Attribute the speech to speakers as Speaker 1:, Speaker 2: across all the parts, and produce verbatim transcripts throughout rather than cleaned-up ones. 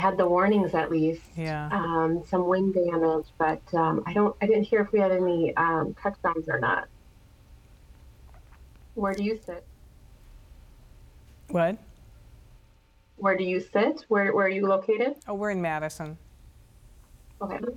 Speaker 1: had the warnings at least,
Speaker 2: Yeah.
Speaker 1: um, some wind damage, but um, I don't, I didn't hear if we had any um, touchdowns or not. Where do you sit?
Speaker 2: What?
Speaker 1: Where do you sit? Where, where are you located?
Speaker 2: Oh, we're in Madison.
Speaker 1: Okay.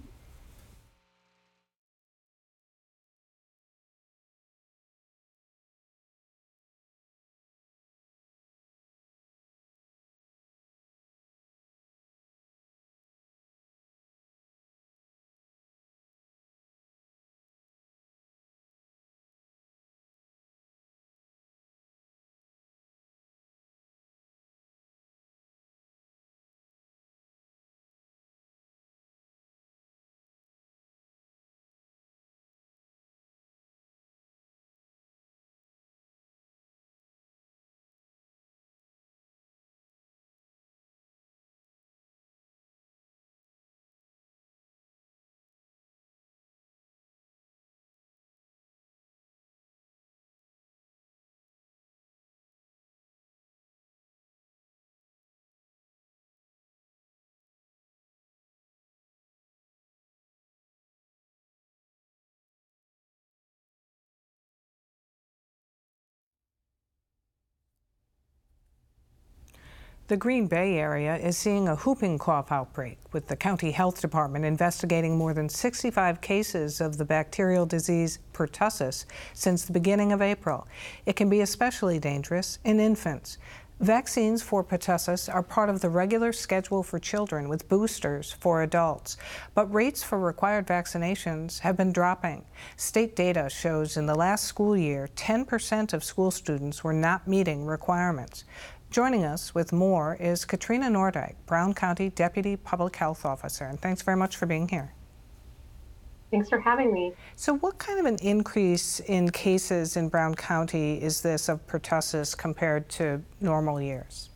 Speaker 2: The Green Bay area is seeing a whooping cough outbreak, with the county health department investigating more than sixty-five cases of the bacterial disease pertussis since the beginning of April. It can be especially dangerous in infants. Vaccines for pertussis are part of the regular schedule for children, with boosters for adults. But rates for required vaccinations have been dropping. State data shows in the last school year, ten percent of school students were not meeting requirements. Joining us with more is Katrina Nordyke, Brown County Deputy Public Health Officer, and thanks very much for being here.
Speaker 1: Thanks for having me.
Speaker 2: So what kind of an increase in cases in Brown County is this of pertussis compared to normal years?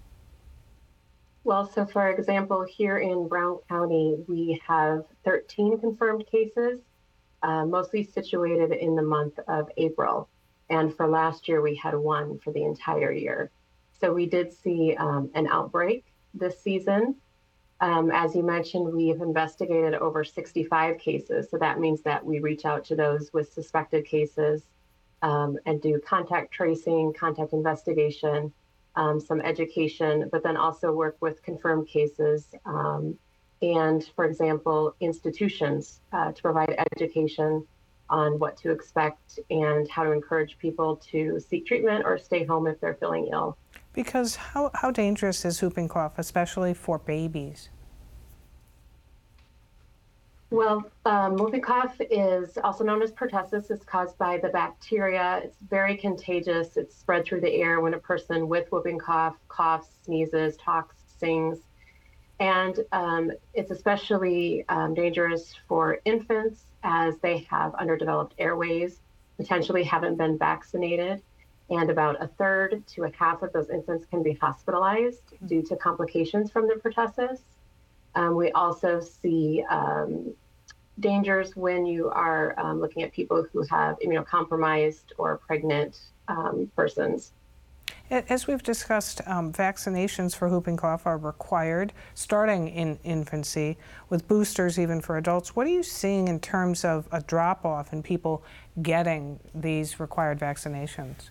Speaker 1: Well, so for example, here in Brown County, we have thirteen confirmed cases, uh, mostly situated in the month of April. And for last year, we had one for the entire year. So we did see um, an outbreak this season. Um, as you mentioned, we have investigated over sixty-five cases. So that means that we reach out to those with suspected cases um, and do contact tracing, contact investigation, um, some education, but then also work with confirmed cases. Um, and for example, institutions uh, to provide education on what to expect and how to encourage people to seek treatment or stay home if they're feeling ill.
Speaker 2: Because how, how dangerous is whooping cough, especially for babies?
Speaker 1: Well, um, whooping cough is also known as pertussis. It's caused by the bacteria. It's very contagious. It's spread through the air when a person with whooping cough coughs, sneezes, talks, sings. And um, it's especially um, dangerous for infants as they have underdeveloped airways, potentially haven't been vaccinated. And about a third to a half of those infants can be hospitalized due to complications from the pertussis. Um, we also see um, dangers when you are um, looking at people who have immunocompromised or pregnant um, persons.
Speaker 2: As we've discussed, um, vaccinations for whooping cough are required starting in infancy, with boosters even for adults. What are you seeing in terms of a drop-off in people getting these required vaccinations?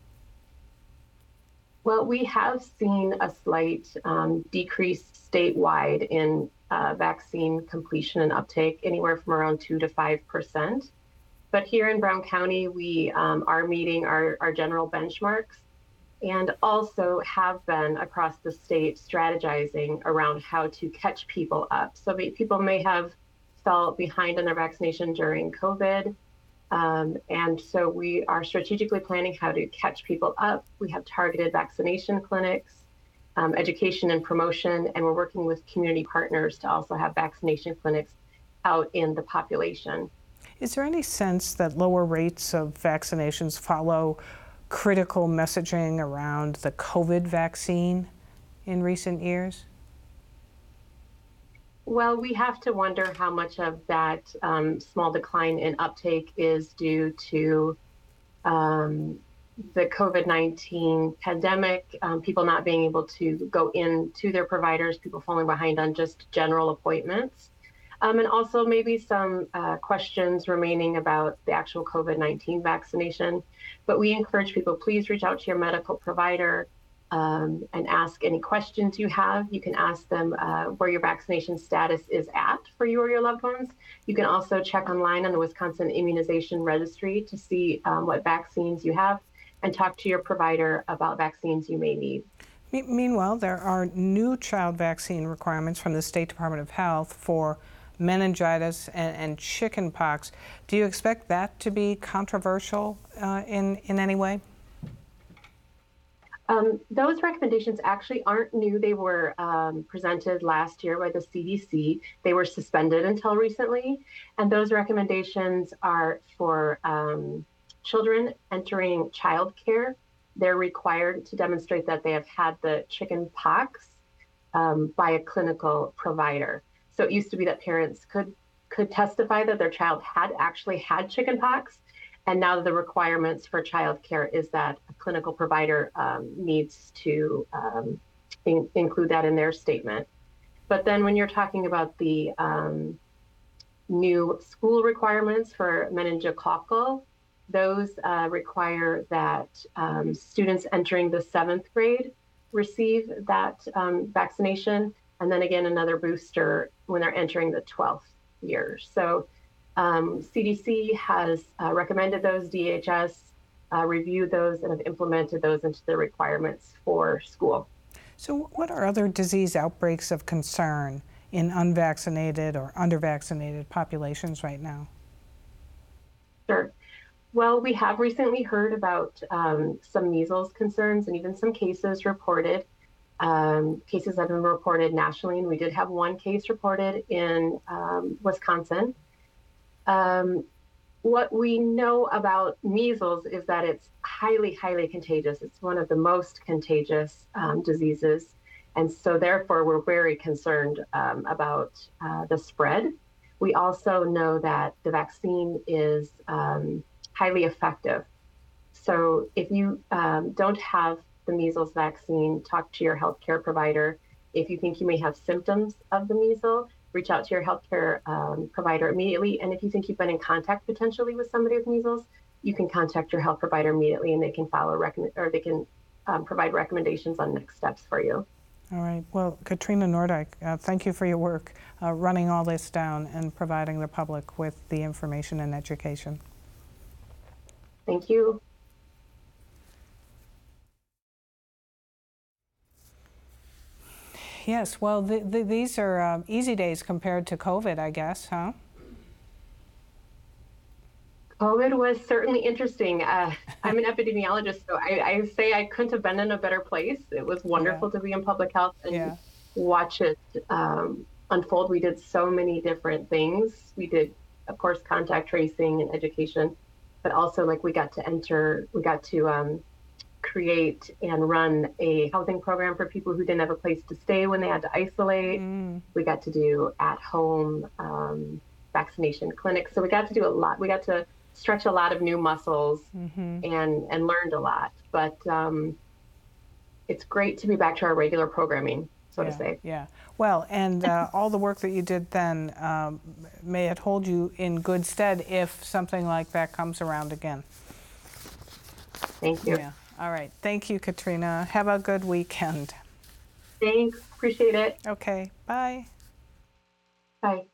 Speaker 1: Well, we have seen a slight um, decrease statewide in uh, vaccine completion and uptake, anywhere from around two to five percent. But here in Brown County, we um, are meeting our, our general benchmarks and also have been across the state strategizing around how to catch people up. So people may have fell behind on their vaccination during COVID. Um, and so we are strategically planning how to catch people up. We have targeted vaccination clinics, um, education and promotion, and we're working with community partners to also have vaccination clinics out in the population.
Speaker 2: Is there any sense that lower rates of vaccinations follow critical messaging around the COVID vaccine in recent years?
Speaker 1: Well, we have to wonder how much of that um, small decline in uptake is due to um, the COVID nineteen pandemic, um, people not being able to go in to their providers, people falling behind on just general appointments, um, and also maybe some uh, questions remaining about the actual COVID nineteen vaccination. But we encourage people, please reach out to your medical provider um, and ask any questions you have. You can ask them uh, where your vaccination status is at for you or your loved ones. You can also check online on the Wisconsin Immunization Registry to see um, what vaccines you have, and talk to your provider about vaccines you may need.
Speaker 2: Meanwhile, there are new child vaccine requirements from the State Department of Health for meningitis and, and chickenpox. Do you expect that to be controversial uh, in, in any way?
Speaker 1: Um, those recommendations actually aren't new. They were um, presented last year by the C D C. They were suspended until recently. And those recommendations are for um, children entering childcare. They're required to demonstrate that they have had the chicken pox um, by a clinical provider. So it used to be that parents could could testify that their child had actually had chicken pox, and now the requirements for childcare is that a clinical provider um, needs to um, in, include that in their statement. But then when you're talking about the um, new school requirements for meningococcal, those uh, require that um, students entering the seventh grade receive that um, vaccination, and then again another booster when they're entering the twelfth year. So um, C D C has uh, recommended those, D H S uh, reviewed those, and have implemented those into the requirements for school.
Speaker 2: So what are other disease outbreaks of concern in unvaccinated or undervaccinated populations right now?
Speaker 1: Sure. Well, we have recently heard about um, some measles concerns and even some cases reported. Um, cases have been reported nationally, and we did have one case reported in um, Wisconsin. Um, what we know about measles is that it's highly, highly contagious. It's one of the most contagious um, diseases. And so therefore, we're very concerned um, about uh, the spread. We also know that the vaccine is um, highly effective. So if you um, don't have the measles vaccine, talk to your healthcare provider. If you think you may have symptoms of the measles, reach out to your healthcare um, provider immediately. And if you think you've been in contact potentially with somebody with measles, you can contact your health provider immediately, and they can follow recommend or they can um, provide recommendations on next steps for you.
Speaker 2: All right. Well, Katrina Nordyke, uh, thank you for your work uh, running all this down and providing the public with the information and education.
Speaker 1: Thank you.
Speaker 2: Yes, well, the, the, these are um, easy days compared to COVID, I guess, huh?
Speaker 1: COVID was certainly interesting. Uh, I'm an epidemiologist, so I, I say I couldn't have been in a better place. It was wonderful yeah. to be in public health and yeah. watch it um, unfold. We did so many different things. We did, of course, contact tracing and education, but also like we got to enter, we got to um, create and run a housing program for people who didn't have a place to stay when they had to isolate. Mm. We got to do at-home um, vaccination clinics. So we got to do a lot. We got to stretch a lot of new muscles mm-hmm. and and learned a lot. But um, it's great to be back to our regular programming, so
Speaker 2: yeah,
Speaker 1: to say.
Speaker 2: Yeah. Well, and uh, all the work that you did then, um, may it hold you in good stead if something like that comes around again.
Speaker 1: Thank you.
Speaker 2: Yeah. All right. Thank you, Katrina. Have a good weekend.
Speaker 1: Thanks. Appreciate it.
Speaker 2: Okay. Bye.
Speaker 1: Bye.